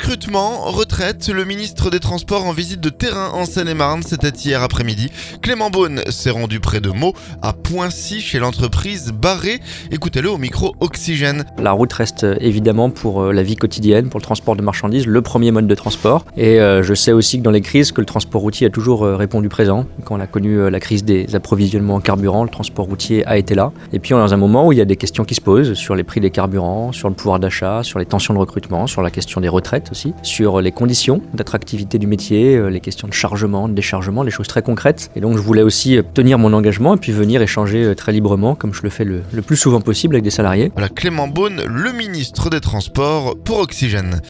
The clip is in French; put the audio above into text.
Recrutement, retraite, le ministre des Transports en visite de terrain en Seine-et-Marne, c'était hier après-midi. Clément Beaune s'est rendu près de Meaux, à Poincy, chez l'entreprise Barré. Écoutez-le au micro Oxygène. La route reste évidemment pour la vie quotidienne, pour le transport de marchandises, le premier mode de transport. Et je sais aussi que dans les crises, que le transport routier a toujours répondu présent. Quand on a connu la crise des approvisionnements en carburant, le transport routier a été là. Et puis on est dans un moment où il y a des questions qui se posent sur les prix des carburants, sur le pouvoir d'achat, sur les tensions de recrutement, sur la question des retraites aussi, sur les conditions d'attractivité du métier, les questions de chargement, de déchargement, les choses très concrètes. Et donc je voulais aussi tenir mon engagement et puis venir échanger très librement, comme je le fais le plus souvent possible avec des salariés. Voilà, Clément Beaune, le ministre des Transports pour Oxygène.